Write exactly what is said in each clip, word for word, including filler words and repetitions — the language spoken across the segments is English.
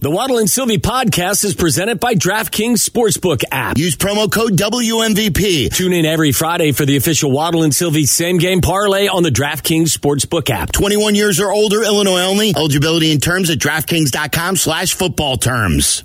The Waddle and Sylvie podcast is presented by DraftKings Sportsbook app. Use promo code W M V P. Tune in every Friday for the official Waddle and Sylvie same game parlay on the DraftKings Sportsbook app. twenty-one years or older, Illinois only. Eligibility and terms at DraftKings.com slash football terms.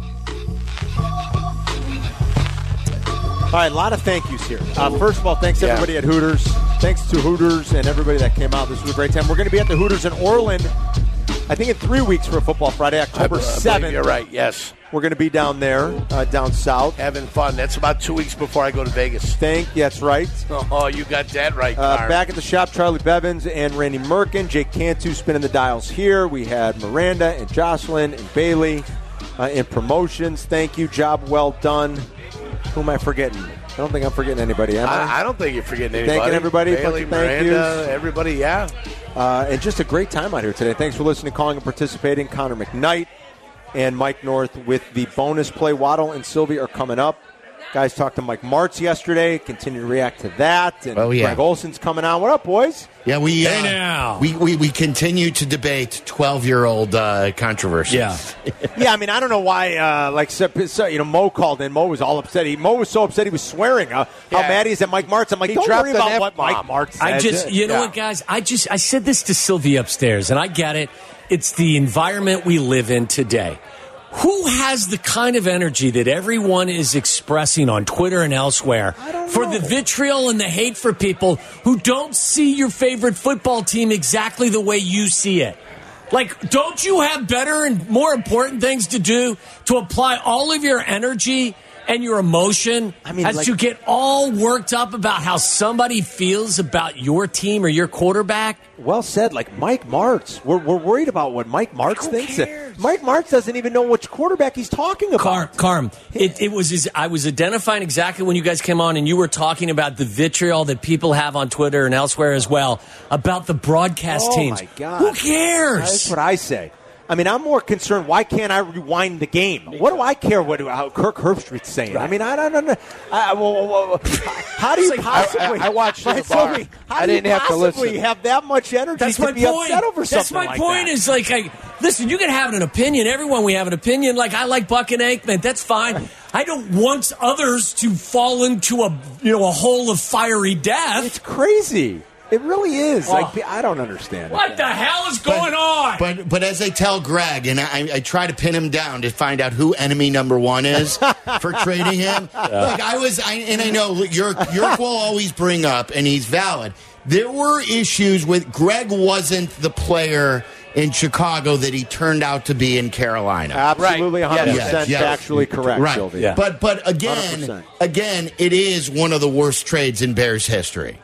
All right, a lot of thank yous here. Uh, first of all, thanks to everybody yeah. at Hooters. Thanks to Hooters and everybody that came out. This was a great time. We're going to be at the Hooters in Orland, I think in three weeks for Football Friday, October seventh. You're right, yes. We're going to be down there, uh, down south. Having fun. That's about two weeks before I go to Vegas. Thank, that's right. Oh, you got that right, uh, Back at the shop, Charlie Bevins and Randy Merkin. Jake Cantu spinning the dials here. We had Miranda and Jocelyn and Bailey uh, in promotions. Thank you. Job well done. Who am I forgetting? I don't think I'm forgetting anybody, am I? I, I don't think you're forgetting anybody. Thanking everybody. Bailey, thank Miranda, yous. everybody, yeah. Uh, and just a great time out here today. Thanks for listening, calling, and participating. Connor McKnight and Mike North with the bonus play. Waddle and Sylvie are coming up. Guys talked to Mike Martz yesterday. Continue to react to that. And oh, yeah. Greg Olson's coming on. What up, boys? Yeah, we uh, hey now. We, we we continue to debate twelve-year-old uh, controversies. Yeah. yeah, I mean, I don't know why, uh, like, so, so, you know, Mo called in. Mo was all upset. He, Mo was so upset he was swearing uh, how yeah. mad he is at Mike Martz. I'm like, he don't worry about what F-bomb. Mike Martz said. I just, you know yeah. what, guys? I just, I said this to Sylvie upstairs, and I get it. It's the environment we live in today. Who has the kind of energy that everyone is expressing on Twitter and elsewhere for the vitriol and the hate for people who don't see your favorite football team exactly the way you see it? Like, don't you have better and more important things to do to apply all of your energy and your emotion I mean, as like, to get all worked up about how somebody feels about your team or your quarterback? Well said. Like Mike Martz. We're, we're worried about what Mike Martz Who thinks. cares? Mike Martz doesn't even know which quarterback he's talking about. Carm, Carm it, it was his, I was identifying exactly when you guys came on and you were talking about the vitriol that people have on Twitter and elsewhere as well about the broadcast oh teams. My God. Who cares? That's what I say. I mean, I'm more concerned, why can't I rewind the game? What do I care what how Kirk Herbstreit's saying? Right. I mean, I don't know. I, well, well, how do you like, possibly... I, I watched in the bar. How I do didn't you have to listen. have that much energy That's to my be point. upset over That's something my like point that? is like, I, listen, you can have an opinion. Everyone, we have an opinion. Like, I like Buck and Aikman. That's fine. I don't want others to fall into a, you know, a hole of fiery death. It's crazy. It really is. Oh. Like, I don't understand. What it. the hell is going but, on? But but as I tell Greg, and I, I try to pin him down to find out who enemy number one is for trading him. Yeah. Like I was, I, and I know Yerk, Yerk will always bring up, and he's valid. There were issues with Greg wasn't the player in Chicago that he turned out to be in Carolina. Absolutely, one hundred percent yes, yes. factually correct, right. Sylvie. Yeah. But but again, one hundred percent. again, it is one of the worst trades in Bears history.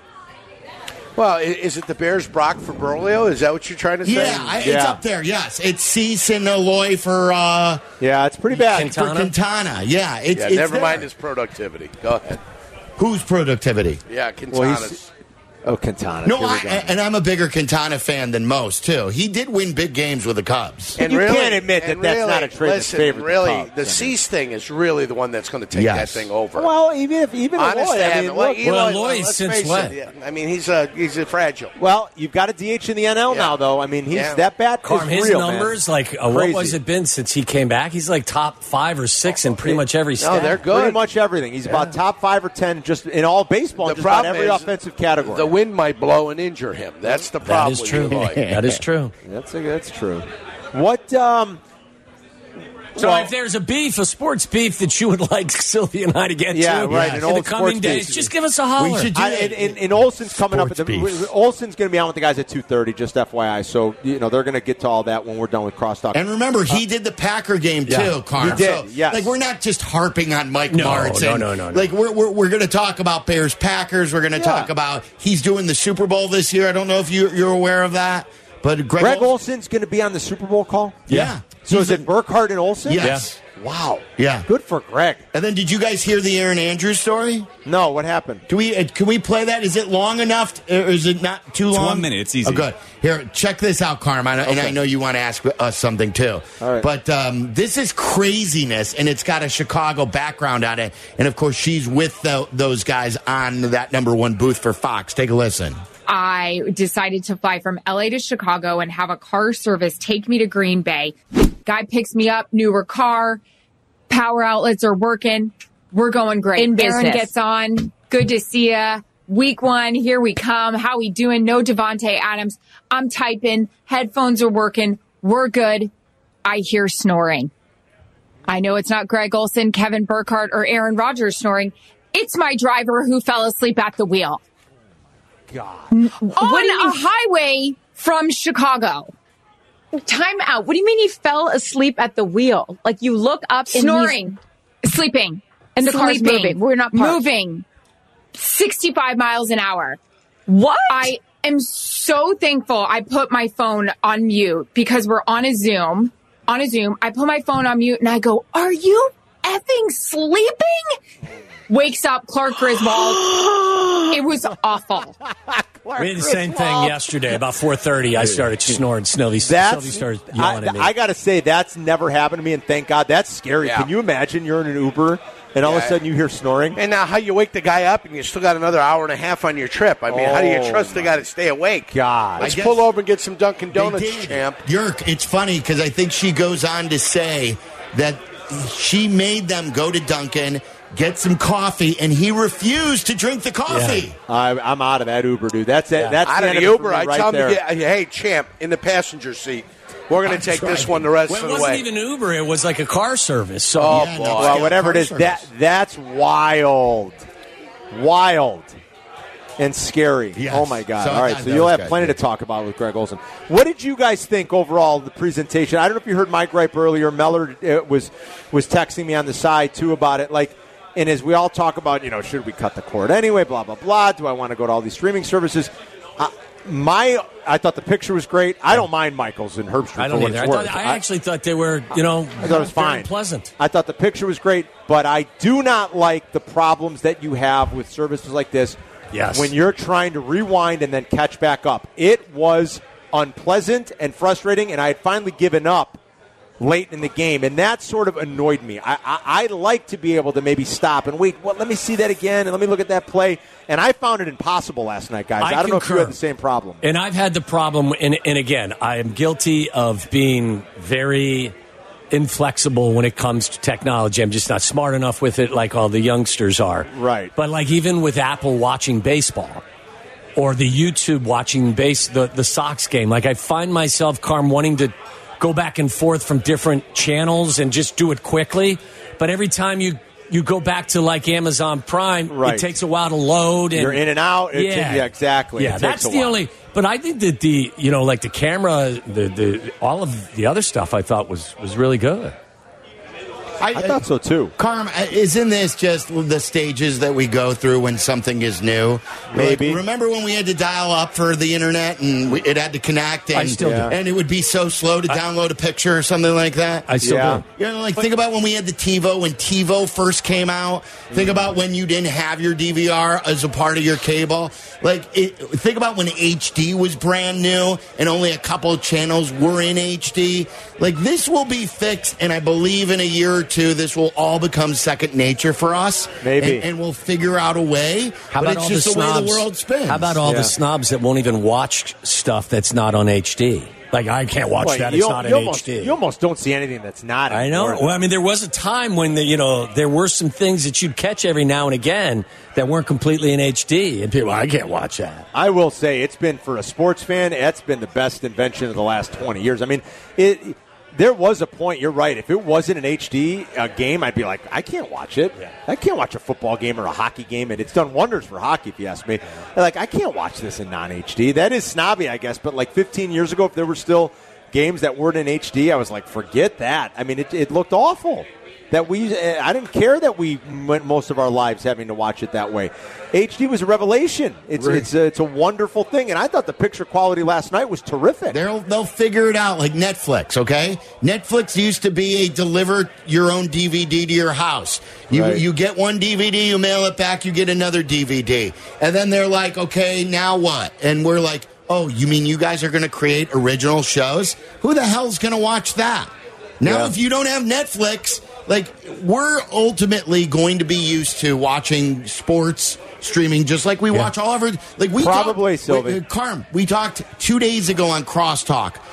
Well, is it the Bears Brock for Berlio? Is that what you're trying to say? Yeah, I, it's Yeah. up there. Yes, it's Cease and Aloy for uh, Yeah, it's pretty bad. Quintana? for Quintana. Yeah, it's, Yeah, it's never there. mind his productivity. Go ahead. Who's productivity? Yeah, Well, Quintana's. he's- Oh, Quintana. No, Here we I, go. and I'm a bigger Quintana fan than most too. He did win big games with the Cubs. And you can't admit that and that's really, not a trade that's listen, favored the really, Cubs. the I mean. Cease thing is really the one that's going to take Yes. that thing over. Well, even if even Honest Aloy, I and- mean, well, look, Eloy, Well, Aloy let's since face when? it, yeah, I mean, he's a he's a fragile. well, you've got a D H in the N L Yeah. now, though. I mean, he's Yeah. that bat Carm, is his real, numbers, man. like, uh, what Crazy. was it been since he came back? He's like top five or six in pretty much every No, stat. they're good. Pretty much everything. He's about top five or ten just in all baseball, The and just about problem every is offensive category. The wind might blow and injure him. That's the problem. That is with true. Eloy. That is true. That's a, that's true. What? Um, So well, if there's a beef, a sports beef that you would like Sylvia and I to get Yeah, to right, in an the old coming sports days, beef. just give us a holler. We should do I, that. and, and, and Olson's coming up. At the, Sports beef. Olson's going to be on with the guys at two thirty. Just F Y I. So you know they're going to get to all that when we're done with crosstalk. And remember, he did the Packer game too, Yeah. Carm. He did, So, yes. Like we're not just harping on Mike No, Martz. no, and, no, no, no. Like we're we're, we're going to talk about Bears Packers. We're going to Yeah. talk about he's doing the Super Bowl this year. I don't know if you you're aware of that, but Greg, Greg Olson- Olson's going to be on the Super Bowl call. yeah. So He's is it Burkhardt and Olson? Yes. Wow. Yeah. Good for Greg. And then, did you guys hear the Aaron Andrews story? No, what happened? Can we uh, can we play that? Is it long enough, or is it not too long? one minute. It's easy. Oh, good. Here, check this out, Carm. I know- And I Okay. know you want to ask us something too. All right. But um, this is craziness, and it's got a Chicago background on it. And of course, she's with the, those guys on that number one booth for Fox. Take a listen. I decided to fly from L A to Chicago and have a car service take me to Green Bay. Guy picks me up, newer car, power outlets are working. We're going great. In Aaron business. gets on. Good to see ya. Week one, here we come. How we doing? No Devontae Adams. I'm typing. Headphones are working. We're good. I hear snoring. I know it's not Greg Olsen, Kevin Burkhardt, or Aaron Rodgers snoring. It's my driver who fell asleep at the wheel. God. On a highway from Chicago. Time out. What do you mean he fell asleep at the wheel? Like you look up and Snoring. Sleeping. And the car's Sleeping. moving. We're not parked. moving. sixty-five miles an hour. What? I am so thankful I put my phone on mute because we're on a Zoom. On a Zoom. I put my phone on mute and I go, are you effing sleeping? Wakes up Clark Griswold. It was awful. We had the same thing yesterday. About four thirty, I started snoring. Sylvie, That's, Sylvie started yelling I, at me. I got to say, that's never happened to me, and thank God. That's scary. Yeah. Can you imagine you're in an Uber, and all of Yeah. a sudden you hear snoring? And now how you wake the guy up and you still got another hour and a half on your trip. I mean, how do you Oh, trust the guy to stay awake? God. Let's I guess- pull over and get some Dunkin' They Donuts, did. champ. Yerk, it's funny because I think she goes on to say that she made them go to Dunkin', get some coffee, and he refused to drink the coffee. I, I'm out of that Uber, dude. That's it. That's Out the of end the of it for Uber, me I right tell him there. to get, hey, champ, in the passenger seat. We're going I'm to take this trying. one the rest well, it of the wasn't way. even Uber. It was like a car service. So Oh, Yeah, boy. no, Well, Yeah, whatever it car is, service. that that's wild, wild, and scary. Yes. Oh my God! So All right, that- so that you'll was have good. plenty to talk about with Greg Olsen. What did you guys think overall of the presentation? I don't know if you heard Mike Ripe earlier. Meller uh, was was texting me on the side too about it. Like, and as we all talk about, you know, should we cut the cord anyway? Blah blah blah. Do I want to go to all these streaming services? Uh, my, I thought the picture was great. I don't mind Michaels and Herbstreit. I don't for what either. I, it's thought, worth. I actually thought they were, you know, I thought it was fine. very pleasant. I thought the picture was great, but I do not like the problems that you have with services like this. Yes. When you're trying to rewind and then catch back up. It was unpleasant and frustrating, and I had finally given up late in the game, and that sort of annoyed me. I, I, I like to be able to maybe stop and wait, well, let me see that again, and let me look at that play. And I found it impossible last night, guys. I, I don't know if you concur. had the same problem. And I've had the problem, and, and again, I am guilty of being very inflexible when it comes to technology. I'm just not smart enough with it like all the youngsters are. Right. But like even with Apple watching baseball or the YouTube watching base the, the Sox game, like I find myself, Carm, wanting to go back and forth from different channels and just do it quickly. But every time you you go back to like Amazon Prime, Right. it takes a while to load. And, You're in and out. It- yeah. yeah, exactly. It Yeah, takes that's a the while. only. But I think that the you know like the camera, the the all of the other stuff I thought was was really good. I thought so, too. Carm, isn't this just the stages that we go through when something is new? Maybe. Like, remember when we had to dial up for the internet and we, it had to connect? And, I still do. And it would be so slow to download a picture or something like that? I still Yeah. do. You know, like think about when we had the TiVo, when TiVo first came out. Think about when you didn't have your D V R as a part of your cable. Like, it, think about when H D was brand new and only a couple of channels were in H D. Like, this will be fixed, and I believe in a year or two, this will all become second nature for us. Maybe. And, and we'll figure out a way. How but about it's all just the the, way snobs? the world spins. How about all Yeah. the snobs that won't even watch stuff that's not on H D? Like I can't watch Well, that; you, it's not you in almost, H D. you almost don't see anything that's not. I know. anymore. Well, I mean, there was a time when the, you know there were some things that you'd catch every now and again that weren't completely in H D, and people, I can't watch that. I will say it's been, for a sports fan, it's been the best invention of the last twenty years. I mean, it. There was a point, you're right, if it wasn't an H D uh, game, I'd be like, I can't watch it. Yeah. I can't watch a football game or a hockey game, and it's done wonders for hockey, if you ask me. Like, I can't watch this in non-H D. That is snobby, I guess, but like fifteen years ago, if there were still games that weren't in H D, I was like, forget that. I mean, it, it looked awful. That we, I didn't care that we went most of our lives having to watch it that way. H D was a revelation. It's Right. it's a, it's a wonderful thing, and I thought the picture quality last night was terrific. They'll they'll figure it out like Netflix, okay? Netflix used to be a deliver your own D V D to your house. You Right. you get one D V D, you mail it back, you get another D V D. And then they're like, "Okay, now what?" And we're like, "Oh, you mean you guys are going to create original shows? Who the hell's going to watch that?" Now Yeah. if you don't have Netflix, like we're ultimately going to be used to watching sports streaming just like we watch all of our like we Probably, talked, Sylvie. wait, Carm, we talked two days ago on Crosstalk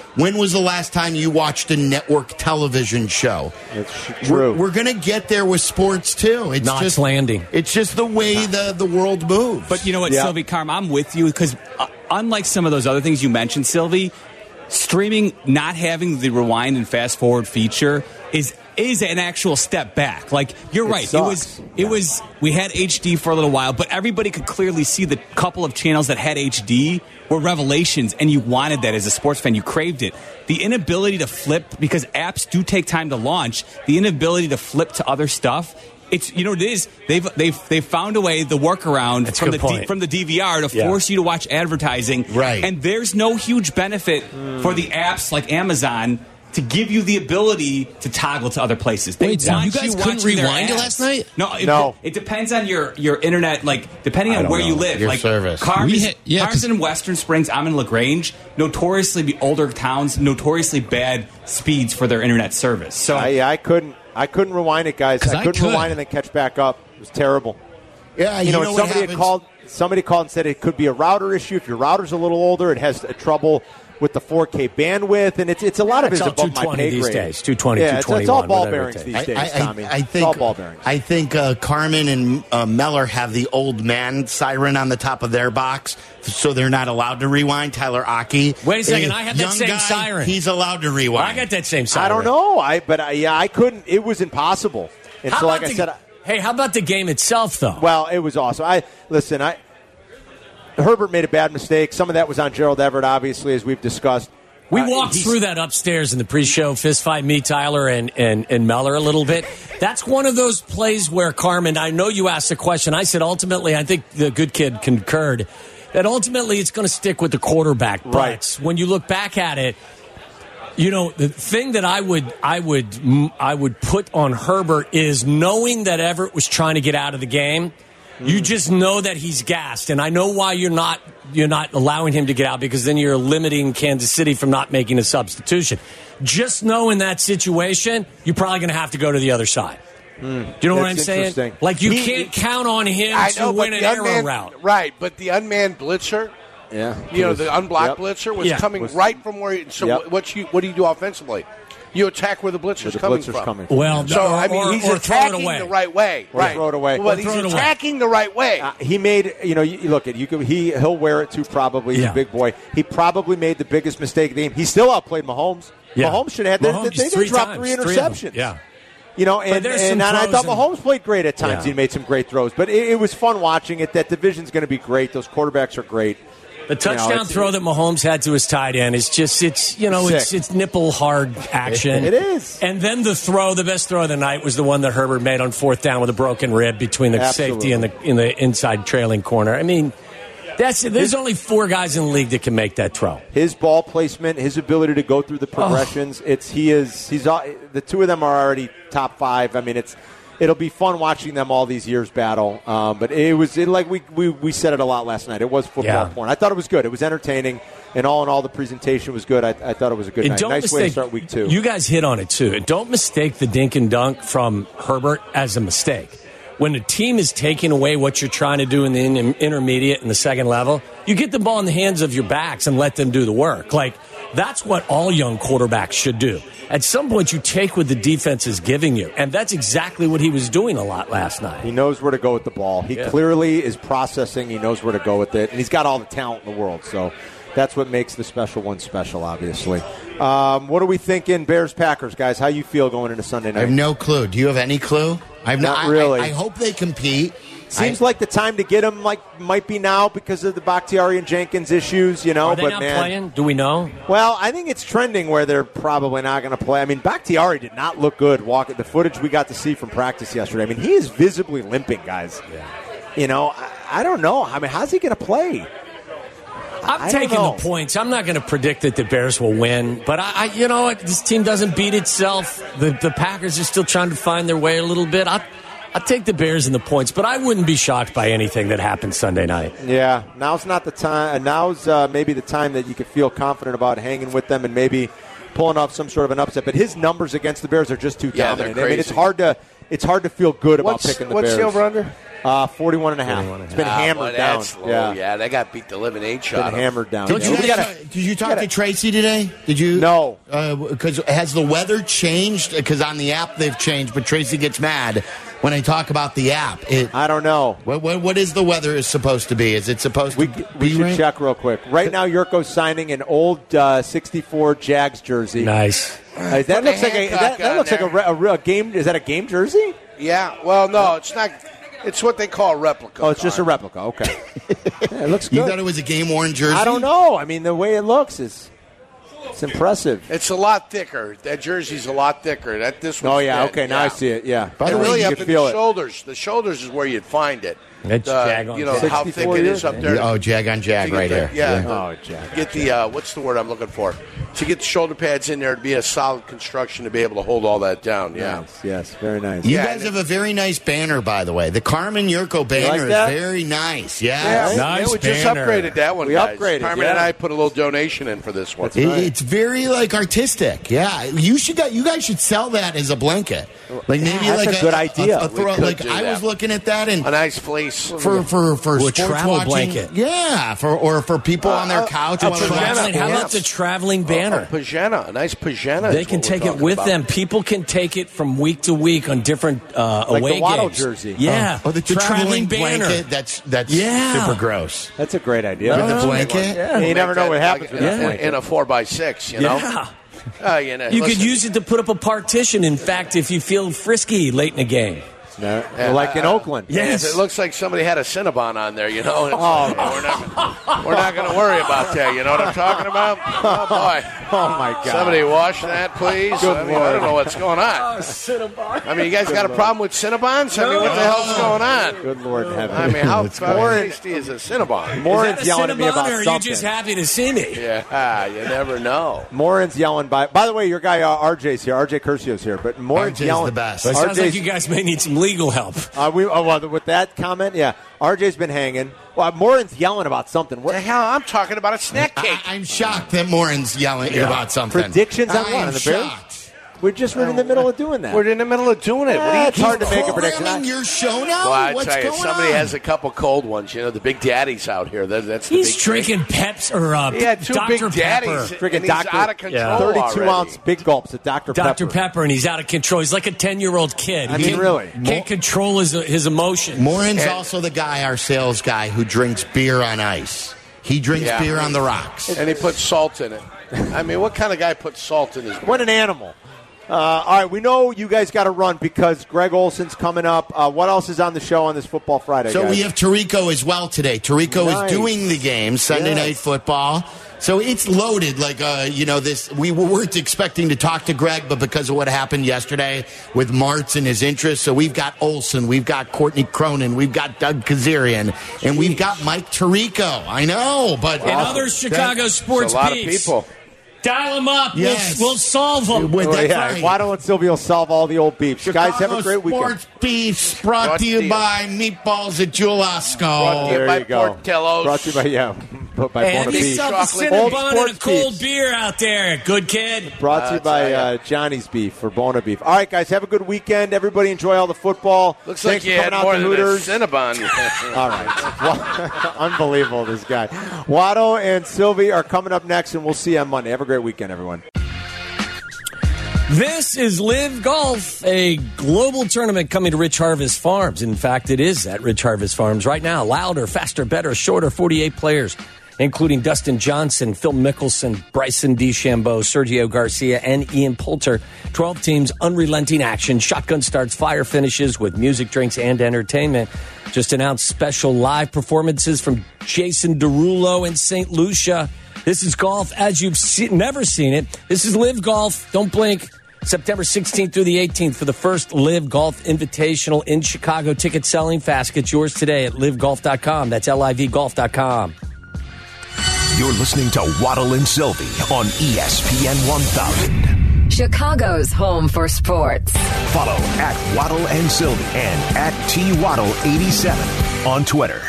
When was the last time you watched a network television show? It's true. We're, we're going to get there with sports, too. It's Knots just Landing. It's just the way the, the world moves. But you know what, Yeah. Sylvie Carm, I'm with you because uh, unlike some of those other things you mentioned, Sylvie, streaming not having the rewind and fast forward feature is is an actual step back. Like you're It right. sucks. It was it was we had H D for a little while, but everybody could clearly see the couple of channels that had H D were revelations, and you wanted that as a sports fan. You craved it. The inability to flip, because apps do take time to launch, the inability to flip to other stuff. It's you know what it is they've they've they've found a way the workaround That's a from the good D, point. from the D V R to Yeah. force you to watch advertising, Right. And there's no huge benefit Hmm. for the apps like Amazon to give you the ability to toggle to other places. They Wait, so want you guys couldn't watching their rewind it ads. last night? No, it, No. It depends on your your internet, like depending I on don't where you know. live. Your like service. Cars, We hit- yeah, Cars 'cause- in Western Springs. I'm in LaGrange. Notoriously, be older towns, notoriously bad speeds for their internet service. So I, I couldn't. I couldn't rewind it, guys. 'Cause I I couldn't could. rewind and then catch back up. It was terrible. yeah, You, know, what and somebody had happens? called. Somebody called and said it could be a router issue. If your router's a little older, it has uh, trouble with the four K bandwidth, and it's it's a lot of it It's is all above my two twenty pay these grade. days, two twenty, yeah, it's, it's all two twenty-one, ball whatever it bearings takes. these days, Tommy. I, I it's think all ball bearings. I think uh, Carmen and uh, Meller have the old man siren on the top of their box, so they're not allowed to rewind. Tyler Aki. Wait a second, a I have that young same guy, siren. He's allowed to rewind. I got that same siren. I don't know. I but I, yeah, I couldn't. It was impossible. And How so, like about I the- said, I, hey, how about the game itself, though? well, it was awesome. I listen. I Herbert made a bad mistake. Some of that was on Gerald Everett, obviously, as we've discussed. We Uh, walked he's- through that upstairs in the pre-show fist fight, me, Tyler, and, and, and Meller a little bit. That's one of those plays where, Carmen, I know you asked the question. I said ultimately, I think the good kid concurred, that ultimately it's going to stick with the quarterback. But Right. when you look back at it, you know, the thing that I would I would I would put on Herbert is knowing that Everett was trying to get out of the game. You just know that he's gassed, and I know why you're not you're not allowing him to get out, because then you're limiting Kansas City from not making a substitution. Just know in that situation, you're probably going to have to go to the other side. Do you know what I'm That's saying? interesting. Like you He- can't count on him I to know, but win an the arrow unmanned, route. right? But the unmanned blitzer, Yeah, you know, the unblocked Yep. blitzer was Yeah. coming Was- right from where. You, so Yep. what you what do you do offensively? You attack where the blitzer's Where the coming blitzer's from. coming from. Well, So or, I mean, or, he's or throw it attacking away. the right way, Or right? throw it away. But Or he's throw it away. attacking the right way. Uh, he made, you know, you, you look at you. Could, he he'll wear it too. Probably he's Yeah. a big boy. He probably made the biggest mistake of the game. He still outplayed Mahomes. Yeah. Mahomes should have had. Mahomes, They, they, three they dropped times, three three of them. interceptions. Yeah. You know, and, there's and, some and I throws thought in- Mahomes played great at times. Yeah. He made some great throws, but it, it was fun watching it. That division's going to be great. Those quarterbacks are great. The touchdown it's- throw that Mahomes had to his tight end is just, it's, you know, it's Sick. it's nipple hard action. It is. And then the throw, the best throw of the night was the one that Herbert made on fourth down with a broken rib between the Absolutely. safety and the in the inside trailing corner. I mean, that's there's only four guys in the league that can make that throw. His ball placement, his ability to go through the progressions. It's he is he's all- the two of them are already top five. I mean, it's it'll be fun watching them all these years battle. Um, but it was it, like we, we we said it a lot last night. It was football Yeah. porn. I thought it was good. It was entertaining, and all in all, the presentation was good. I, I thought it was a good And night. don't Nice way to mistake, start week two. You guys hit on it too. And don't mistake the dink and dunk from Herbert as a mistake. When the team is taking away what you're trying to do in the in- intermediate and the second level, you get the ball in the hands of your backs and let them do the work. Like, that's what all young quarterbacks should do. At some point, you take what the defense is giving you. And that's exactly what he was doing a lot last night. He knows where to go with the ball. He Yeah. clearly is processing. He knows where to go with it. And he's got all the talent in the world. So that's what makes the special one special, obviously. Um, what are we thinking, Bears-Packers, guys? How you feel going into Sunday I night? have no clue. Do you have any clue? I have no, Not I- really. I, I hope they compete. Seems I- like the time to get him like might be now because of the Bakhtiari and Jenkins issues, you know. Are they but not man, playing? Do we know? well, I think it's trending where they're probably not going to play. I mean, Bakhtiari did not look good. Walking the footage we got to see from practice yesterday. I mean, he is visibly limping, guys. You know, I, I don't know. I mean, how's he going to play? I'm I don't taking know. the points. I'm not going to predict that the Bears will win, but I, I, you know what? This team doesn't beat itself. The the Packers are still trying to find their way a little bit. I I take the Bears and the points, but I wouldn't be shocked by anything that happens Sunday night. Yeah, now's not the time. Now's uh, maybe the time that you could feel confident about hanging with them and maybe pulling off some sort of an upset. But his numbers against the Bears are just too Yeah, they're dominant. I mean, it's crazy. hard to it's hard to feel good about What's, picking the what's Bears. the over under? Uh, forty-one and a half. It's been Ah, hammered boy, down. that's low. Yeah. Yeah, they got beat the living H Been out. hammered down. Don't Yeah. you We guys, gotta- did you talk gotta- to Tracy today? Did you? No. Because has the weather changed? Because on the app they've changed, but Tracy gets mad when I talk about the app. It, I don't know. what, what, what is the weather is supposed to be? Is it supposed We, to we be should rain? check real quick. Right now, Yurko's signing an old uh, sixty-four Jags jersey. Nice. Uh, that Put looks the like a Hancock that, that on looks like a, there. re- a, real game. Is that a game jersey? Yeah, well, no, it's not. It's what they call a replica. Oh, it's just a Carm. replica. Okay, yeah, it looks You good. thought it was a game worn jersey? I don't know. I mean, the way it looks is it's impressive. It's a lot thicker. That jersey's a lot thicker. That this one's Oh yeah, thin. okay. Now yeah. I see it. Yeah. By the And way, really you up can in feel the it. shoulders. The shoulders is where you'd find it. That's The- jag on you know jag. how thick sixty-four it is years? up there. Oh, jag on jag To get right the- here. Yeah. Oh, Jack. Get the uh, what's the word I'm looking for? To get the shoulder pads in there to be a solid construction to be able to hold all that down. Yeah. Yes, yes, very nice. You Yeah, guys and have a very nice banner, by the way. The Carmen Yurko banner like is that? very nice. Yeah, Yeah. we- Nice yeah, we just banner. upgraded that one. We guys. upgraded, Carmen yeah. and I put a little donation in for this one. That's It- right. It's very like artistic. Yeah, you should got you guys should sell that as a blanket. Like maybe Yeah, that's like a good idea. A, a We throw, could like do I that. was looking at that and A nice fleece. for for for Or a sports travel watching, blanket. Yeah, for or for people on their Uh, couch. a who wanna watch Traveling, how sports. about the traveling banner? A pajama, a nice pajama. They is can what we're take it talking with about. them. People can take it from week to week on different uh, Like the away Waddle games. jersey. Yeah. Oh, the, traveling, banner. blanket. That's that's Yeah. super gross. That's a great idea. With the no, blanket. Yeah, you never know what happens with in, that in, blanket. in a four by six. You know. Yeah. Uh, you know, You could listen, use it to put up a partition. In fact, if you feel frisky late in the game. No, like in Oakland. Yes. It looks like somebody had a Cinnabon on there, you know. And it's like, yeah, we're not, we're not going to worry about that. You know what I'm talking about? Oh boy! Oh my God. Somebody wash that, please. Good I mean, I don't know what's going on. I mean, you guys got a problem with Cinnabons? I mean, what the hell's going on? Good Lord in heaven. I mean, how What's how going on? tasty is a Cinnabon? Morin's Is that a yelling at me Cinnabon, about or are you something. just happy to see me? Yeah, ah, you never know. Morin's yelling by. By the way, your guy uh, R J's here. R J Curcio's here, but Morin's R J's yelling. the best. But it sounds like R J's you guys may need some legal help. Uh, we, oh, well, with that comment, yeah. R J's been hanging. Well, Morin's yelling about something. What the What, hell? I'm talking about a snack cake. I, I'm shocked that Morin's yelling about something. predictions on I what? am On the Bears? shocked. We're just right in the middle of doing that. We're in the middle of doing it. What Eh, are you it's hard to make a prediction. Programming your show now? Well, I What's tell you, going somebody on? has a couple cold ones. You know, the big daddies out here. That, that's the He's big drinking Peps or uh, He had two Doctor big daddies. Pepper. Freaking and he's Doctor out of control Yeah. thirty-two already. ounce big gulps of Doctor Doctor Pepper. Pepper, and he's out of control. He's like a ten-year-old kid. I He mean, can't- really. Can't control his, his emotions. Morin's And- also the guy, our sales guy, who drinks beer on ice. He drinks Yeah. beer on the rocks. And he puts salt in it. I mean, what kind of guy puts salt in his beer? What an animal. Uh, all right, we know you guys got to run because Greg Olson's coming up. Uh, what else is on the show on this Football Friday, So guys? we have Tarico as well today. Tarico Nice. is doing the game, Sunday Yes. Night Football. So it's loaded. Like, uh, you know, this, we weren't expecting to talk to Greg, but because of what happened yesterday with Martz and his interest, so we've got Olson, we've got Courtney Cronin, we've got Doug Kazarian, and we've got Mike Tirico. I know, but And other Chicago It's sports a lot beefs. of people. Dial them up. Yes. We'll, we'll solve them. With Oh, that yeah. right. Waddle and Sylvia will solve all the old beefs. guys, have a Chicago great weekend. Sports Beefs brought Brought to you to you. by Meatballs at Julasco. Brought to you There by you go. Portillo's. Brought to you by, yeah, by And Bona Beef. yourself a Chocolate. Old Cinnabon and a sports cold beefs. beer out there. Good kid. Brought to you Uh, by tell ya. uh, Johnny's Beef for Bona Beef. All right, guys, have a good weekend. Everybody enjoy all the football. Looks Thanks like you for had coming more out to than a Hooters. Cinnabon. All right. Well, unbelievable, this guy. Watto and Sylvie are coming up next, and we'll see you on Monday. Have a great weekend, everyone. This is Live Golf, a global tournament coming to Rich Harvest Farms. In fact, it is at Rich Harvest Farms right now. Louder, faster, better, shorter, forty-eight players, including Dustin Johnson, Phil Mickelson, Bryson DeChambeau, Sergio Garcia, and Ian Poulter. twelve teams, unrelenting action, shotgun starts, fire finishes with music, drinks, and entertainment. Just announced special live performances from Jason Derulo in Saint Lucia. This is golf as you've see- never seen it. This is Live Golf. Don't blink. September sixteenth through the eighteenth for the first Live Golf Invitational in Chicago. Ticket selling fast. Get yours today at live golf dot com. That's L I V golf dot com. You're listening to Waddle and Sylvie on E S P N one thousand. Chicago's home for sports. Follow at Waddle and Sylvie and at T Waddle eighty-seven on Twitter.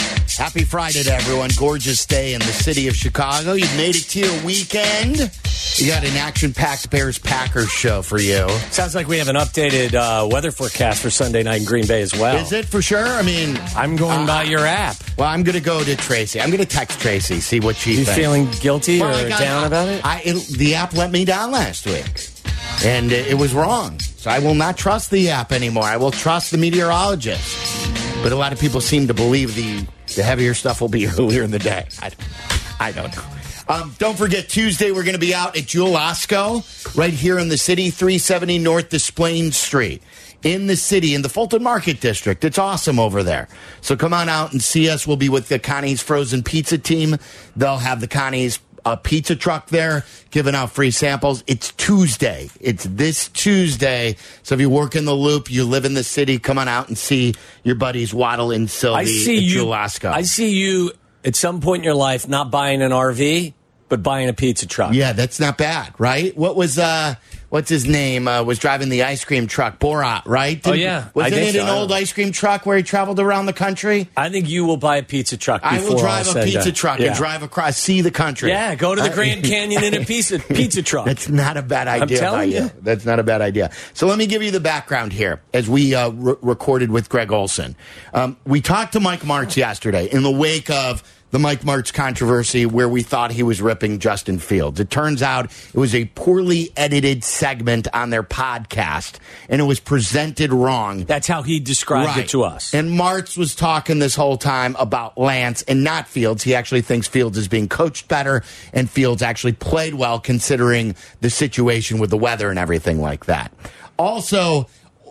Happy Friday to everyone. Gorgeous day in the city of Chicago. You've made it to your weekend. You got an action-packed Bears-Packers show for you. Sounds like we have an updated uh, weather forecast for Sunday night in Green Bay as well. Is it for sure? I mean, I'm going uh, by your app. Well, I'm going to go to Tracy. I'm going to text Tracy, see what she you thinks. You feeling guilty well, or got, down about it? I, it? The app let me down last week, and it, it was wrong. So I will not trust the app anymore. I will trust the meteorologist. But a lot of people seem to believe the, the heavier stuff will be earlier in the day. I, I don't know. Um, don't forget, Tuesday we're going to be out at Jewel Osco right here in the city, three seventy North Desplaines Street. In the city, in the Fulton Market District. It's awesome over there. So come on out and see us. We'll be with the Connie's Frozen Pizza team. They'll have the Connie's uh, pizza truck there giving out free samples. It's Tuesday. It's this Tuesday. So if you work in the Loop, you live in the city, come on out and see your buddies Waddle and Sylvie I see at you, Jewel Osco. I see you at some point in your life not buying an R V, but buying a pizza truck. Yeah, that's not bad, right? What was... uh What's his name? Uh, was driving the ice cream truck, Borat, right? Did, oh, yeah. Wasn't it so. an old ice cream truck where he traveled around the country? I think you will buy a pizza truck before I will drive all a pizza done. truck yeah. and drive across, see the country. Yeah, go to the Grand Canyon in a pizza, pizza truck. That's not a bad idea. I'm telling you. That's not a bad idea. So let me give you the background here as we uh, re- recorded with Greg Olson. Um, we talked to Mike Martz yesterday in the wake of the Mike Martz controversy where we thought he was ripping Justin Fields. It turns out it was a poorly edited segment on their podcast, and it was presented wrong. That's how he described right. it to us. And Martz was talking this whole time about Lance and not Fields. He actually thinks Fields is being coached better, and Fields actually played well considering the situation with the weather and everything like that. Also,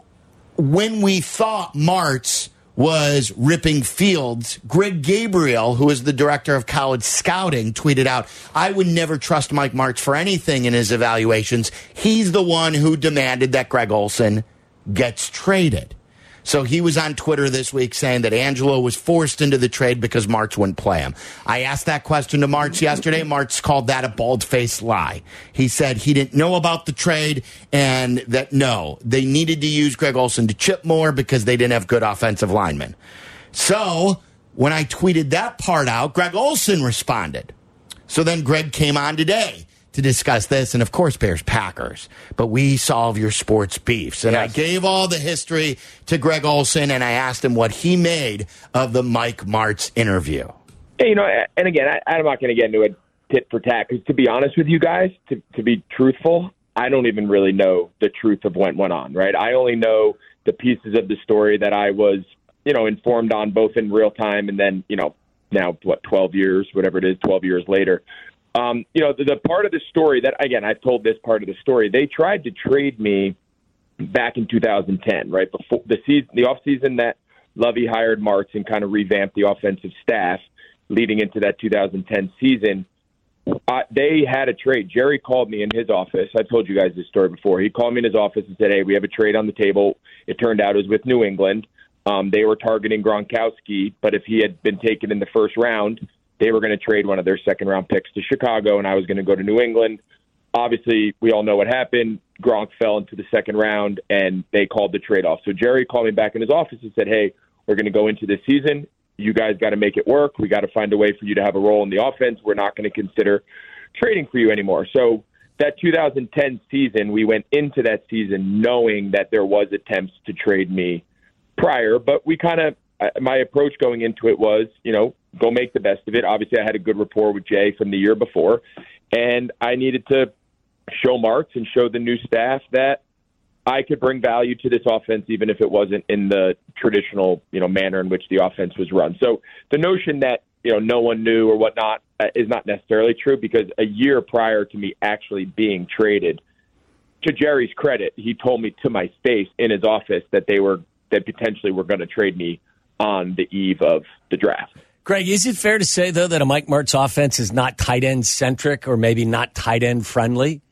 when we thought Martz was ripping Fields, Greg Gabriel, who is the director of college scouting, tweeted out, I would never trust Mike Martz for anything in his evaluations. He's the one who demanded that Greg Olson gets traded. So he was on Twitter this week saying that Angelo was forced into the trade because Martz wouldn't play him. I asked that question to Martz yesterday. Martz called that a bald-faced lie. He said he didn't know about the trade and that, no, they needed to use Greg Olson to chip more because they didn't have good offensive linemen. So when I tweeted that part out, Greg Olson responded. So then Greg came on today to discuss this, and of course, Bears Packers. But we solve your sports beefs. And yes. I gave all the history to Greg Olson, and I asked him what he made of the Mike Martz interview. Hey, you know, and again, I, I'm not going to get into a tit for tat, because to be honest with you guys, to, to be truthful, I don't even really know the truth of what went on, right? I only know the pieces of the story that I was, you know, informed on both in real time and then, you know, now, what, twelve years, whatever it is, twelve years later. Um, you know, the, the part of the story that, again, I've told this part of the story, they tried to trade me back in two thousand ten, right? Before the season, the offseason that Lovey hired Martz and kind of revamped the offensive staff leading into that two thousand ten season. Uh, they had a trade. Jerry called me in his office. I've told you guys this story before. He called me in his office and said, hey, we have a trade on the table. It turned out it was with New England. Um, they were targeting Gronkowski, but if he had been taken in the first round, they were going to trade one of their second-round picks to Chicago, and I was going to go to New England. Obviously, we all know what happened. Gronk fell into the second round, and they called the trade off. So Jerry called me back in his office and said, hey, we're going to go into this season. You guys got to make it work. We got to find a way for you to have a role in the offense. We're not going to consider trading for you anymore. So that two thousand ten season, we went into that season knowing that there was attempts to trade me prior, but we kind of, my approach going into it was, you know, go make the best of it. Obviously, I had a good rapport with Jay from the year before, and I needed to show Martz and show the new staff that I could bring value to this offense, even if it wasn't in the traditional, you know, manner in which the offense was run. So the notion that, you know, no one knew or whatnot uh, is not necessarily true, because a year prior to me actually being traded, to Jerry's credit, he told me to my face in his office that they were that potentially were going to trade me on the eve of the draft. Greg, is it fair to say, though, that a Mike Martz offense is not tight end centric or maybe not tight end friendly?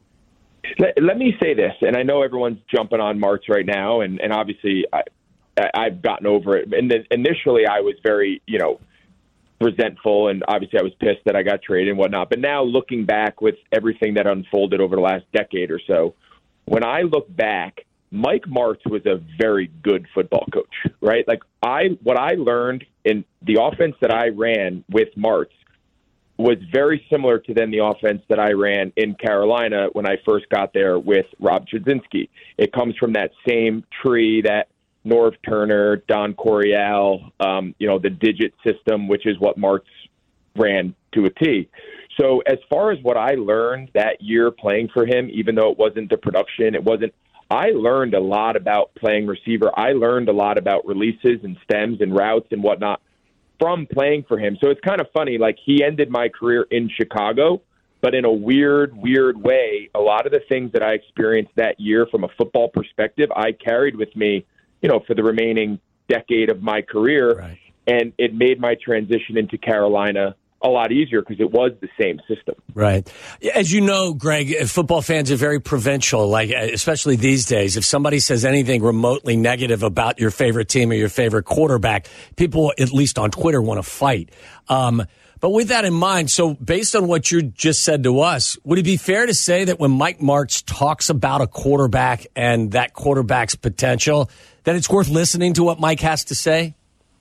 Let, let me say this, and I know everyone's jumping on Martz right now, and, and obviously I, I've gotten over it. And then initially I was very, you know, resentful, and obviously I was pissed that I got traded and whatnot. But now looking back with everything that unfolded over the last decade or so, when I look back, Mike Martz was a very good football coach, right? Like I, what I learned in the offense that I ran with Martz was very similar to then the offense that I ran in Carolina when I first got there with Rob Chudzinski. It comes from that same tree that Norv Turner, Don Coryell, um, you know, the digit system, which is what Martz ran to a T. So as far as what I learned that year playing for him, even though it wasn't the production, it wasn't, I learned a lot about playing receiver. I learned a lot about releases and stems and routes and whatnot from playing for him. So it's kind of funny, like he ended my career in Chicago, but in a weird, weird way, a lot of the things that I experienced that year from a football perspective, I carried with me, you know, for the remaining decade of my career. Right. And it made my transition into Carolina a lot easier because it was the same system. Right. As you know, Greg, football fans are very provincial, like especially these days. If somebody says anything remotely negative about your favorite team or your favorite quarterback, people, at least on Twitter, want to fight. Um, but with that in mind, so based on what you just said to us, would it be fair to say that when Mike Martz talks about a quarterback and that quarterback's potential, that it's worth listening to what Mike has to say?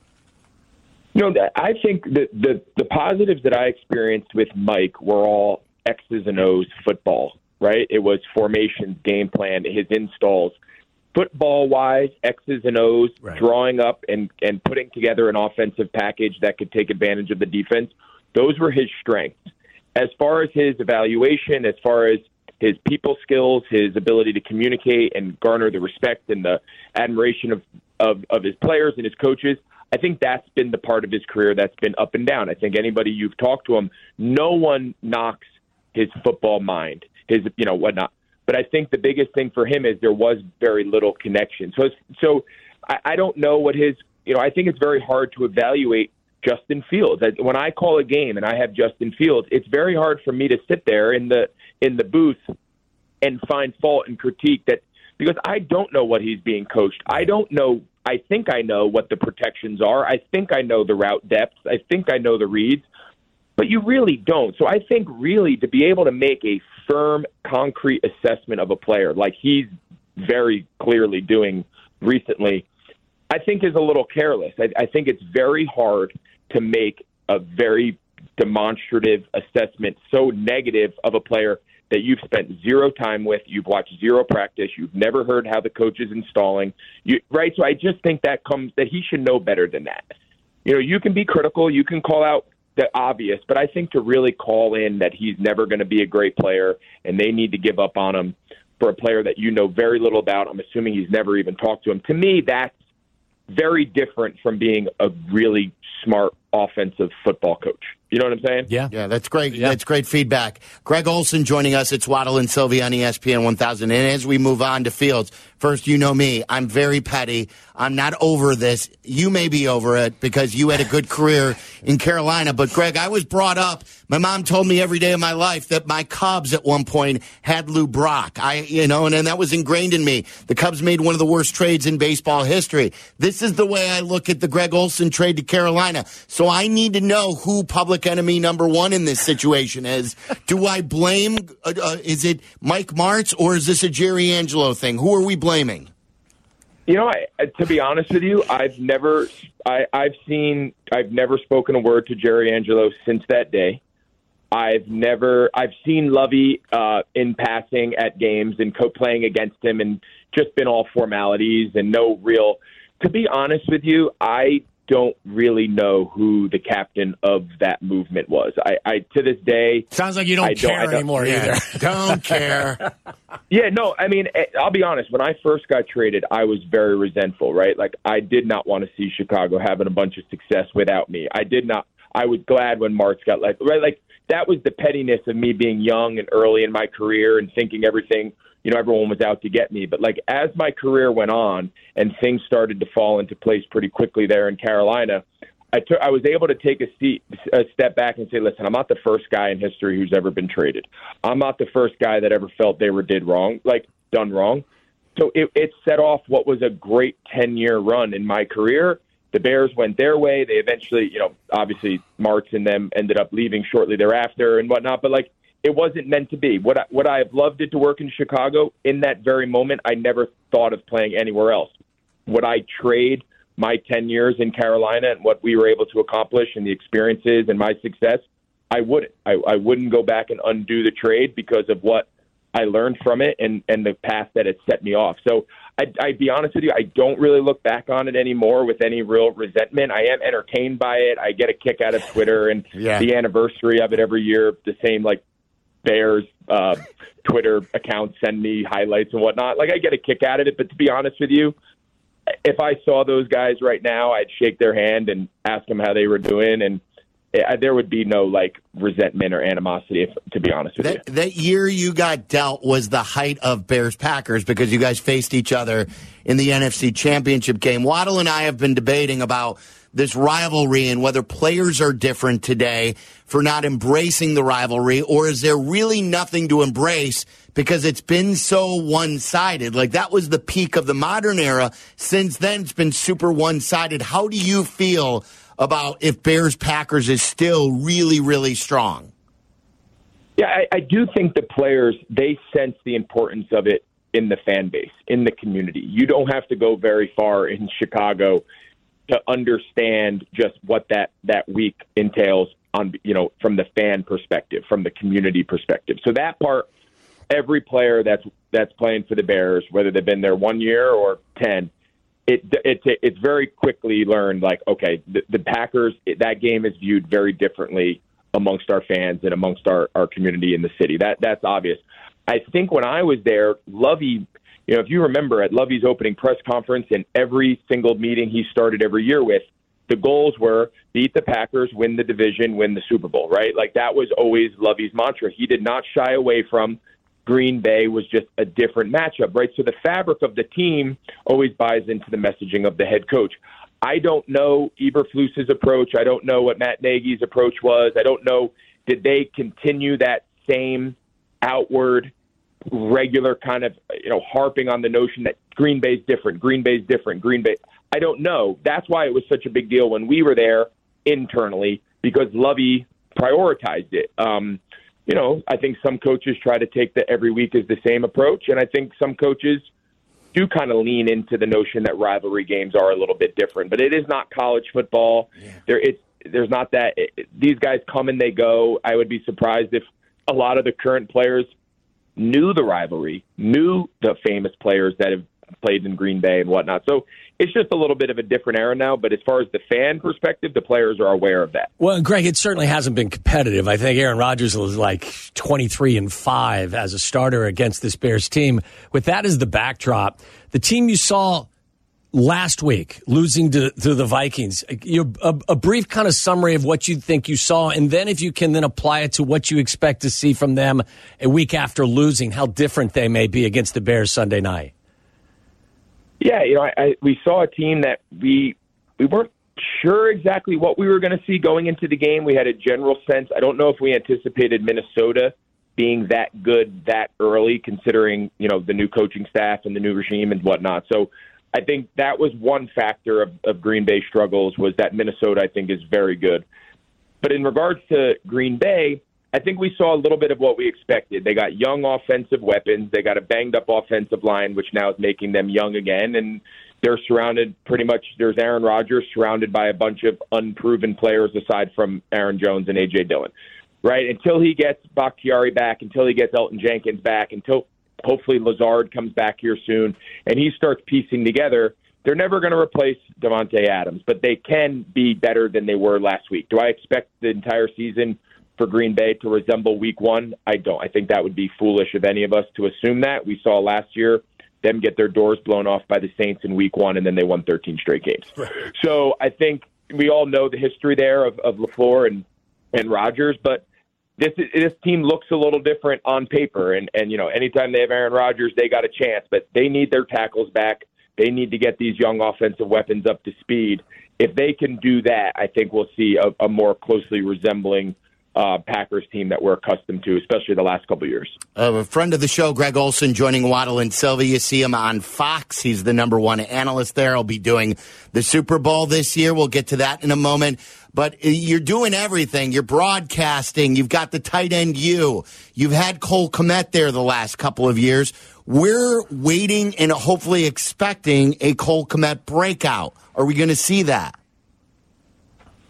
You know, I think that the, the positives that I experienced with Mike were all X's and O's football, right? It was formations, game plan, his installs. Football-wise, X's and O's, right. Drawing up and, and putting together an offensive package that could take advantage of the defense, those were his strengths. As far as his evaluation, as far as his people skills, his ability to communicate and garner the respect and the admiration of, of, of his players and his coaches, I think that's been the part of his career that's been up and down. I think anybody you've talked to him, no one knocks his football mind, his, you know, whatnot. But I think the biggest thing for him is there was very little connection. So, so I, I don't know what his, you know, I think it's very hard to evaluate Justin Fields. When I call a game and I have Justin Fields, it's very hard for me to sit there in the in the booth and find fault and critique that, because I don't know what he's being coached. I don't know. I think I know what the protections are. I think I know the route depths. I think I know the reads, but you really don't. So I think really to be able to make a firm, concrete assessment of a player like he's very clearly doing recently, I think is a little careless. I, I think it's very hard to make a very demonstrative assessment so negative of a player that you've spent zero time with, you've watched zero practice, you've never heard how the coach is installing, you, right? So I just think that comes that he should know better than that. You know, you can be critical, you can call out the obvious, but I think to really call in that he's never going to be a great player and they need to give up on him for a player that you know very little about, I'm assuming he's never even talked to him. To me, that's very different from being a really smart offensive football coach. You know what I'm saying? Yeah. Yeah, that's great. Yeah. That's great feedback. Greg Olsen joining us. It's Waddle and Sylvie on E S P N one thousand. And as we move on to Fields, first, you know me. I'm very petty. I'm not over this. You may be over it because you had a good career in Carolina. But, Greg, I was brought up. My mom told me every day of my life that my Cubs at one point had Lou Brock. I, you know, and, and that was ingrained in me. The Cubs made one of the worst trades in baseball history. This is the way I look at the Greg Olsen trade to Carolina. So I need to know who public enemy number one in this situation is. Do I blame, uh, uh, is it Mike Martz or is this a Jerry Angelo thing? Who are we blaming? You know, I, to be honest with you, I've never, I, I've seen, I've never spoken a word to Jerry Angelo since that day. I've never, I've seen Lovey uh, in passing at games and co- playing against him and just been all formalities and no real, to be honest with you, I don't really know who the captain of that movement was. I, I to this day, sounds like you don't I care don't, don't, anymore yeah, either. Don't care. Yeah, no, I mean, I'll be honest. When I first got traded, I was very resentful, right? Like, I did not want to see Chicago having a bunch of success without me. I did not. I was glad when Martz got like, right, like that was the pettiness of me being young and early in my career and thinking everything, you know, everyone was out to get me. But like as my career went on and things started to fall into place pretty quickly there in Carolina, I took I was able to take a seat, a step back and say, listen, I'm not the first guy in history who's ever been traded. I'm not the first guy that ever felt they were did wrong, like done wrong. So it, it set off what was a great ten-year run in my career. The Bears went their way. They eventually, you know, obviously Martz and them ended up leaving shortly thereafter and whatnot. But like, it wasn't meant to be. What I, what I have loved it to work in Chicago, in that very moment, I never thought of playing anywhere else. Would I trade my ten years in Carolina and what we were able to accomplish and the experiences and my success? I wouldn't. I, I wouldn't go back and undo the trade because of what I learned from it and, and the path that it set me off. So I, I'd be honest with you, I don't really look back on it anymore with any real resentment. I am entertained by it. I get a kick out of Twitter and yeah. the anniversary of it every year. The same like Bears uh, Twitter accounts send me highlights and whatnot. Like I get a kick out of it. But to be honest with you, if I saw those guys right now, I'd shake their hand and ask them how they were doing, and there would be no like resentment or animosity, if, to be honest with that, you. That year you got dealt was the height of Bears-Packers because you guys faced each other in the N F C Championship game. Waddle and I have been debating about this rivalry and whether players are different today for not embracing the rivalry, or is there really nothing to embrace because it's been so one-sided? Like that was the peak of the modern era. Since then, it's been super one-sided. How do you feel about if Bears-Packers is still really, really strong? Yeah, I, I do think the players, they sense the importance of it in the fan base, in the community. You don't have to go very far in Chicago to understand just what that, that week entails on, you know, from the fan perspective, from the community perspective. So that part, every player that's that's playing for the Bears, whether they've been there one year or ten, It, it it's very quickly learned, like, okay, the, the Packers, that game is viewed very differently amongst our fans and amongst our, our community in the city. That That's obvious. I think when I was there, Lovey, you know, if you remember at Lovey's opening press conference and every single meeting he started every year with, the goals were beat the Packers, win the division, win the Super Bowl, right? Like that was always Lovey's mantra. He did not shy away from Green Bay was just a different matchup, right? So the fabric of the team always buys into the messaging of the head coach. I don't know Eberflus's approach. I don't know what Matt Nagy's approach was. I don't know, did they continue that same outward, regular kind of, you know, harping on the notion that Green Bay's different, Green Bay's different, Green Bay. I don't know. That's why it was such a big deal when we were there internally, because Lovey prioritized it. Um, You know, I think some coaches try to take the every week is the same approach, and I think some coaches do kind of lean into the notion that rivalry games are a little bit different. But it is not college football. Yeah. There, it's there's not that. It, these guys come and they go. I would be surprised if a lot of the current players knew the rivalry, knew the famous players that have played in Green Bay and whatnot. So it's just a little bit of a different era now, but as far as the fan perspective, the players are aware of that. Well, Greg, it certainly hasn't been competitive. I think Aaron Rodgers was like twenty-three and five as a starter against this Bears team. With that as the backdrop, the team you saw last week losing to, to the Vikings, you, a, a brief kind of summary of what you think you saw, and then if you can then apply it to what you expect to see from them a week after losing, how different they may be against the Bears Sunday night. Yeah, you know, I, I, we saw a team that we we weren't sure exactly what we were going to see going into the game. We had a general sense. I don't know if we anticipated Minnesota being that good that early, considering, you know, the new coaching staff and the new regime and whatnot. So I think that was one factor of, of Green Bay struggles, was that Minnesota, I think, is very good. But in regards to Green Bay, I think we saw a little bit of what we expected. They got young offensive weapons. They got a banged-up offensive line, which now is making them young again. And they're surrounded pretty much – there's Aaron Rodgers surrounded by a bunch of unproven players aside from Aaron Jones and A J. Dillon, right? Until he gets Bakhtiari back, until he gets Elton Jenkins back, until hopefully Lazard comes back here soon, and he starts piecing together, they're never going to replace Davante Adams, but they can be better than they were last week. Do I expect the entire season – for Green Bay to resemble week one? I don't. I think that would be foolish of any of us to assume that. We saw last year them get their doors blown off by the Saints in week one, and then they won thirteen straight games. Right. So I think we all know the history there of, of LaFleur and, and Rodgers, but this this team looks a little different on paper. And, and, you know, anytime they have Aaron Rodgers, they got a chance, but they need their tackles back. They need to get these young offensive weapons up to speed. If they can do that, I think we'll see a, a more closely resembling Uh, Packers team that we're accustomed to, especially the last couple of years. Uh, a friend of the show, Greg Olsen, joining Waddle and Sylvie. You see him on Fox. He's the number one analyst there. He'll be doing the Super Bowl this year. We'll get to that in a moment. But you're doing everything. You're broadcasting. You've got the tight end you. You've had Cole Kmet there the last couple of years. We're waiting and hopefully expecting a Cole Kmet breakout. Are we going to see that?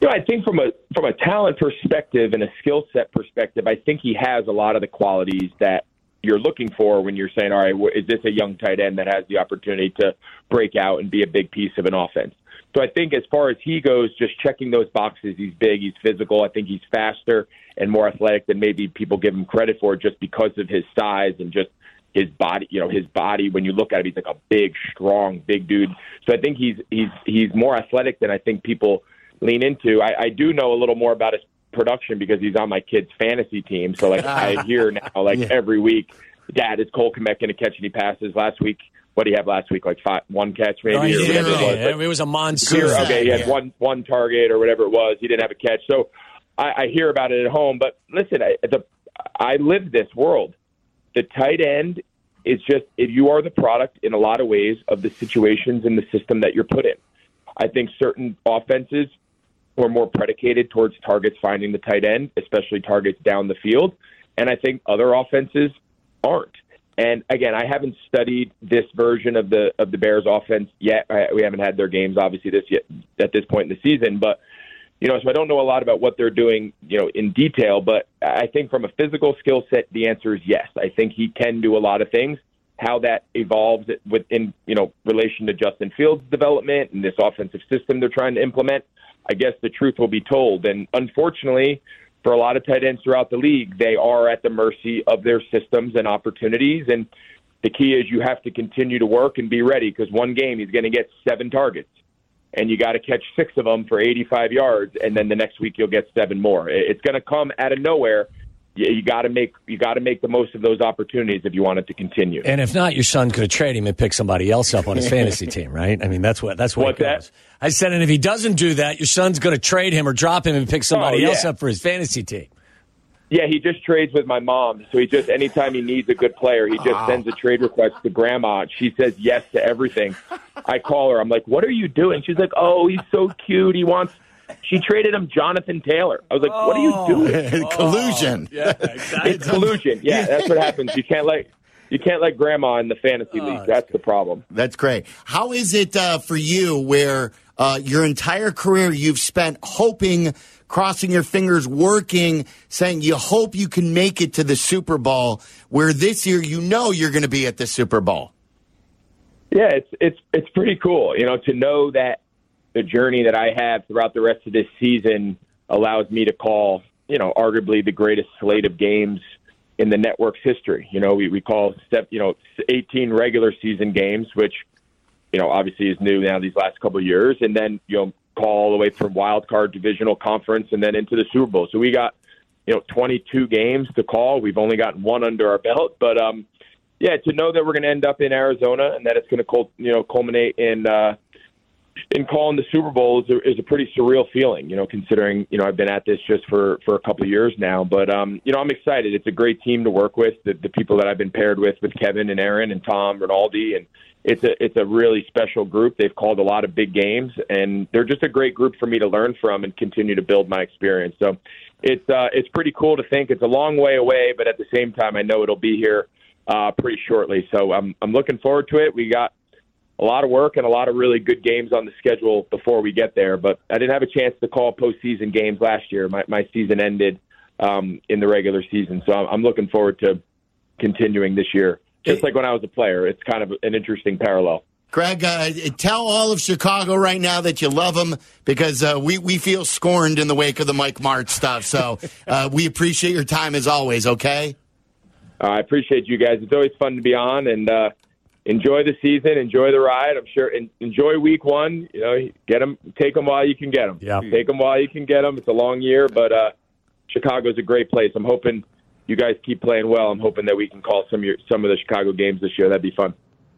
You know, I think from a from a talent perspective and a skill set perspective, I think he has a lot of the qualities that you're looking for when you're saying, all right, is this a young tight end that has the opportunity to break out and be a big piece of an offense? So I think as far as he goes, just checking those boxes, he's big, he's physical. I think he's faster and more athletic than maybe people give him credit for just because of his size and just his body. You know, his body, when you look at him, he's like a big, strong, big dude. So I think he's he's he's more athletic than I think people lean into. I, I do know a little more about his production because he's on my kid's fantasy team. So, like, I hear now, like, yeah. every week, Dad, is Cole Kmet going to catch any passes? Last week, what did he have last week? Like five, one catch maybe? Oh, or whatever it, was. Like, it was a monsoon. Okay, he had yeah. one one target or whatever it was. He didn't have a catch. So I, I hear about it at home. But listen, I, the, I live this world. The tight end is just, if you are the product in a lot of ways of the situations in the system that you're put in. I think certain offenses were more predicated towards targets finding the tight end, especially targets down the field. And I think other offenses aren't. And again, I haven't studied this version of the of the Bears offense yet. I, we haven't had their games, obviously, this yet at this point in the season. But, you know, so I don't know a lot about what they're doing, you know, in detail. But I think from a physical skill set, the answer is yes. I think he can do a lot of things. How that evolves within, you know, relation to Justin Fields' development and this offensive system they're trying to implement, I guess the truth will be told. And unfortunately, for a lot of tight ends throughout the league, they are at the mercy of their systems and opportunities. And the key is you have to continue to work and be ready, because one game he's going to get seven targets, and you got to catch six of them for eighty-five yards, and then the next week you'll get seven more. It's going to come out of nowhere. You got to make you got to make the most of those opportunities if you want it to continue. And if not, your son could trade him and pick somebody else up on his fantasy team, right? I mean, that's what that's what What's it goes. That? I said, and if he doesn't do that, your son's going to trade him or drop him and pick somebody oh, yeah. else up for his fantasy team. Yeah, he just trades with my mom. So he just, anytime he needs a good player, he just oh. sends a trade request to grandma. She says yes to everything. I call her. I'm like, what are you doing? She's like, oh, he's so cute. He wants. She traded him Jonathan Taylor. I was like, what are you doing? Oh, collusion. Yeah, exactly. It's collusion. Yeah, that's what happens. You can't let you can't let grandma in the fantasy oh, league. That's the problem. That's great. How is it uh, for you where uh, your entire career you've spent hoping, crossing your fingers, working, saying you hope you can make it to the Super Bowl, where this year you know you're going to be at the Super Bowl? Yeah, it's it's it's pretty cool, you know, to know that the journey that I have throughout the rest of this season allows me to call, you know, arguably the greatest slate of games in the network's history. You know, we, we call, you know, eighteen regular season games, which, you know, obviously is new now these last couple of years. And then, you know, call all the way from wild card, divisional conference, and then into the Super Bowl. So we got, you know, twenty-two games to call. We've only gotten one under our belt. But, um, yeah, to know that we're going to end up in Arizona and that it's going to, you know, culminate in, uh, in calling the Super Bowl is a, is a pretty surreal feeling, you know, considering, you know, I've been at this just for, for a couple of years now. But, um, you know, I'm excited. It's a great team to work with, the, the people that I've been paired with, with Kevin and Aaron and Tom, Rinaldi. And it's a, it's a really special group. They've called a lot of big games, and they're just a great group for me to learn from and continue to build my experience. So it's, uh, it's pretty cool to think it's a long way away, but at the same time, I know it'll be here uh, pretty shortly. So I'm, I'm looking forward to it. We got a lot of work and a lot of really good games on the schedule before we get there. But I didn't have a chance to call postseason games last year. My, my season ended um, in the regular season. So I'm, I'm looking forward to continuing this year. Just like when I was a player, it's kind of an interesting parallel. Greg, uh, tell all of Chicago right now that you love them, because uh, we, we feel scorned in the wake of the Mike Martz stuff. So uh, we appreciate your time as always, okay? Uh, I appreciate you guys. It's always fun to be on, and uh, enjoy the season, enjoy the ride. I'm sure, and enjoy week one. You know, get them, take them while you can get them. Yeah. Take them while you can get them. It's a long year, but uh, Chicago's a great place. I'm hoping you guys keep playing well. I'm hoping that we can call some of your, some of the Chicago games this year. That'd be fun.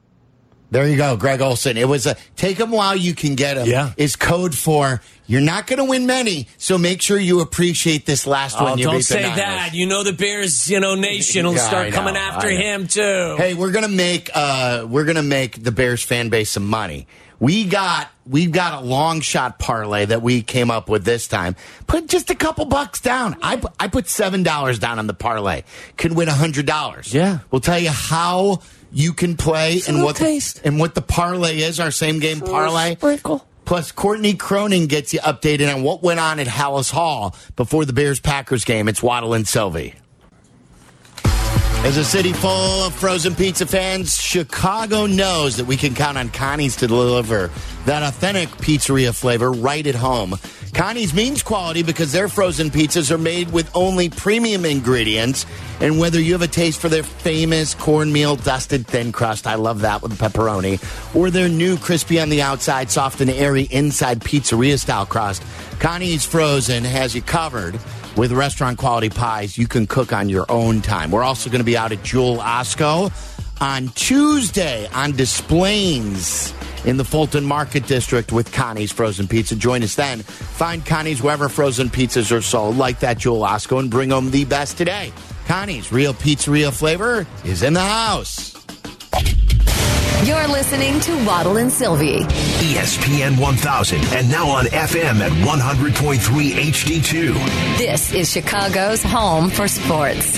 There you go, Greg Olsen. It was a take them while you can get them. Yeah. Is code for you're not going to win many, so make sure you appreciate this last oh, one. You don't beat the say Niners. that. You know the Bears, you know, nation will Yeah, start I know, coming after I know. him too. Hey, we're gonna make uh, we're gonna make the Bears fan base some money. We got we've got a long shot parlay that we came up with this time. Put just a couple bucks down. I pu- I put seven dollars down on the parlay. Can win a hundred dollars. Yeah, we'll tell you how you can play and what taste. the, and what the parlay is. Our same game parlay. Sprinkle. Plus, Courtney Cronin gets you updated on what went on at Hallis Hall before the Bears-Packers game. It's Waddle and Sylvie. As a city full of frozen pizza fans, Chicago knows that we can count on Connie's to deliver that authentic pizzeria flavor right at home. Connie's means quality because their frozen pizzas are made with only premium ingredients. And whether you have a taste for their famous cornmeal dusted thin crust, I love that with pepperoni, or their new crispy on the outside, soft and airy inside pizzeria style crust, Connie's Frozen has you covered. With restaurant quality pies you can cook on your own time. We're also going to be out at Jewel Osco on Tuesday on Displays in the Fulton Market District with Connie's Frozen Pizza. Join us then. Find Connie's wherever frozen pizzas are sold, like that Jewel Osco, and bring home the best today. Connie's real pizzeria flavor is in the house. You're listening to Waddle and Sylvie. E S P N one thousand and now on F M at one hundred point three H D two. This is Chicago's home for sports.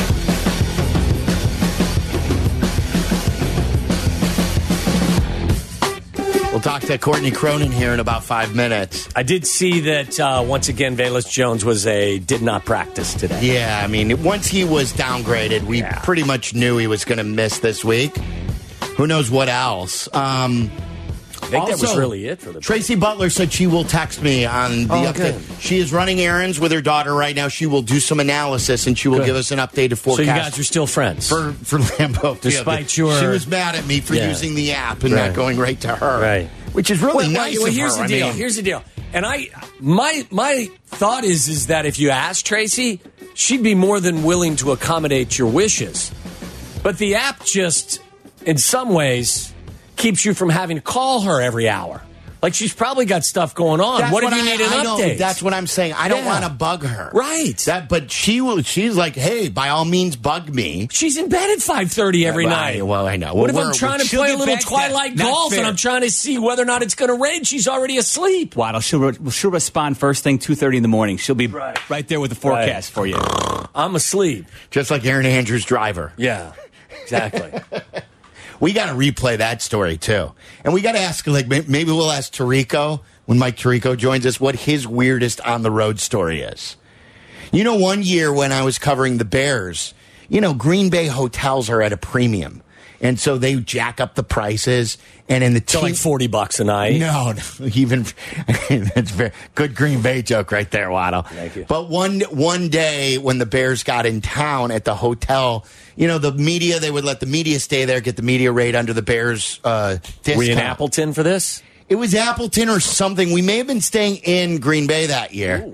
We'll talk to Courtney Cronin here in about five minutes. I did see that uh, once again, Velus Jones was a did not practice today. Yeah, I mean, once he was downgraded, we yeah. pretty much knew he was going to miss this week. Who knows what else? Um, I think also, that was really it for the Tracy Butler said she will text me on the oh, update. Good. She is running errands with her daughter right now. She will do some analysis, and she will good. give us an updated forecast. So you guys are still friends? For, for Lambeau. Despite yeah, your... She was mad at me for yeah. using the app and right. not going right to her. Right. Which is really well, nice well, of here's her. the deal. I mean, here's the deal. And I, my, my thought is, is that if you asked Tracy, she'd be more than willing to accommodate your wishes. But the app just, in some ways... keeps you from having to call her every hour. Like, she's probably got stuff going on. That's what if what you I, need an I know, update? That's what I'm saying. I don't yeah. want to bug her. Right. That, but she will. She's like, hey, by all means, bug me. She's in bed at five thirty every well, night. I, well, I know. What well, if I'm trying to play a little Twilight golf and I'm trying to see whether or not it's going to rain? She's already asleep. Waddle, she'll, re- she'll respond first thing two thirty in the morning. She'll be right, right there with the forecast right. for you. I'm asleep. Just like Aaron Andrews' driver. Yeah, exactly. We got to replay that story, too. And we got to ask, like, maybe we'll ask Tirico, when Mike Tirico joins us, what his weirdest on-the-road story is. You know, one year when I was covering the Bears, you know, Green Bay hotels are at a premium. And so they jack up the prices. And in the so team, like forty bucks a night? No, no even that's very good Green Bay joke right there, Waddle. Thank you. But one one day when the Bears got in town at the hotel, you know, the media, they would let the media stay there, get the media rate under the Bears uh, discount. Were you in Appleton for this? It was Appleton or something. We may have been staying in Green Bay that year.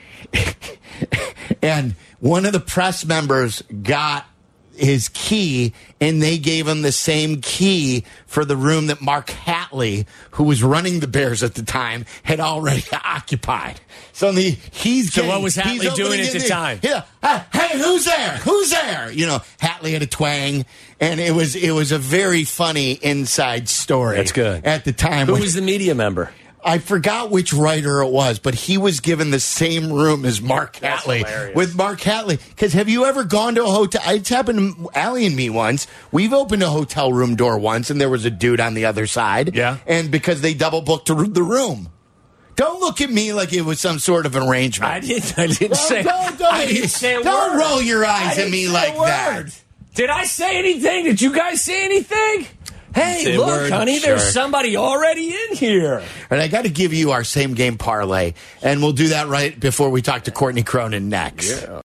And one of the press members got his key, and they gave him the same key for the room that Mark Hatley, who was running the Bears at the time, had already occupied. So the he's so getting, what was Hatley doing at the the, time? Yeah, uh, hey, who's there? Who's there? You know, Hatley had a twang, and it was it was a very funny inside story. That's good. At the time, who when, was the media member? I forgot which writer it was, but he was given the same room as Mark That's Hatley. hilarious. With Mark Hatley. Because have you ever gone to a hotel? It's happened to Allie and me once. We've opened a hotel room door once, and there was a dude on the other side. Yeah. And because they double booked the room. Don't look at me like it was some sort of arrangement. I didn't, I didn't no, say Don't, don't, I didn't say a don't word. roll your eyes I at me didn't like say a that. word. Did I say anything? Did you guys say anything? Hey, Say look, word. honey, Sure. there's somebody already in here. And I got to give you our same game parlay, and we'll do that right before we talk to Courtney Cronin next. Yeah.